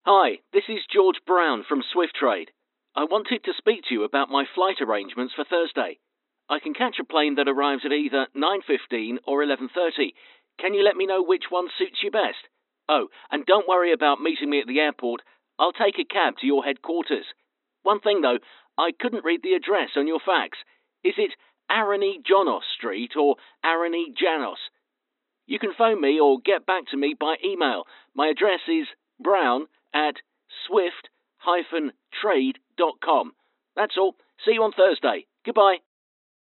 Hi, this is George Brown from Swift Trade. I wanted to speak to you about my flight arrangements for Thursday. I can catch a plane that arrives at either 9:15 or 11:30. Can you let me know which one suits you best? Oh, and don't worry about meeting me at the airport. I'll take a cab to your headquarters. One thing though, I couldn't read the address on your fax. Is it Arani Jonos Street or Arani Janos? You can phone me or get back to me by email. My address is brown@swift-trade.com. That's all. See you on Thursday. Goodbye.